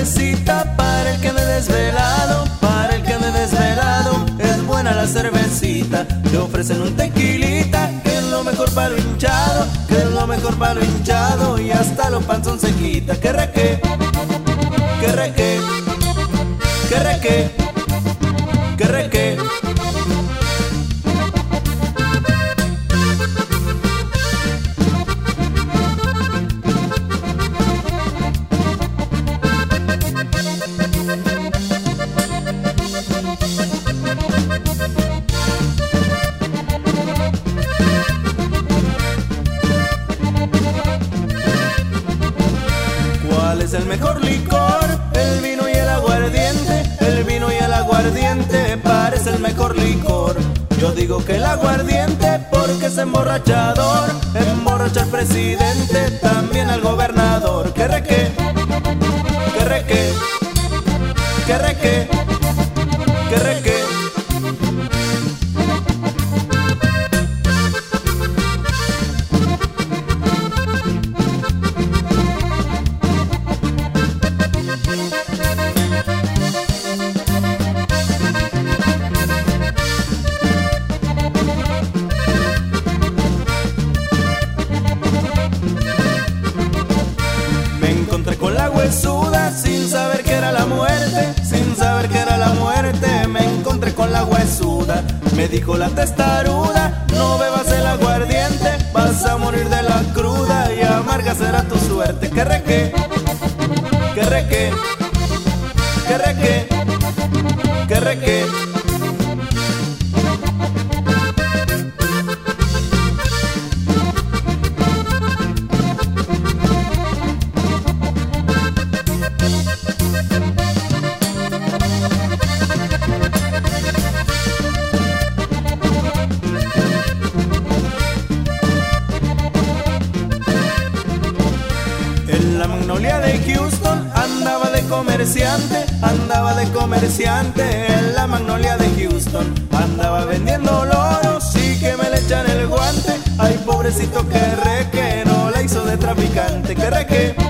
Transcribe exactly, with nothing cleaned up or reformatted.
cervecita para el que ande desvelado, para el que ande desvelado. Es buena la cervecita, te ofrecen un tequilita, que es lo mejor para lo hinchado, que es lo mejor para lo hinchado, y hasta los panzón se quita. Que reque, que reque, que reque, que reque. ¿Cuál es el mejor licor? El vino y el aguardiente. El vino y el aguardiente parece el mejor licor. Yo digo que el aguardiente porque es emborrachador, emborracha al presidente, también al gobernador. Que reque, que reque, que reque, que reque. Con la huesuda sin saber que era la muerte, sin saber que era la muerte. Me encontré con la huesuda, me dijo la testaruda: no bebas el aguardiente, vas a morir de la cruda y amarga será tu suerte. Que reque, que reque, que reque, que reque. En la Magnolia de Houston andaba de comerciante, andaba de comerciante. En la Magnolia de Houston andaba vendiendo loros y que me le echan el guante. Ay, pobrecito que reque, no la hizo de traficante. Que reque,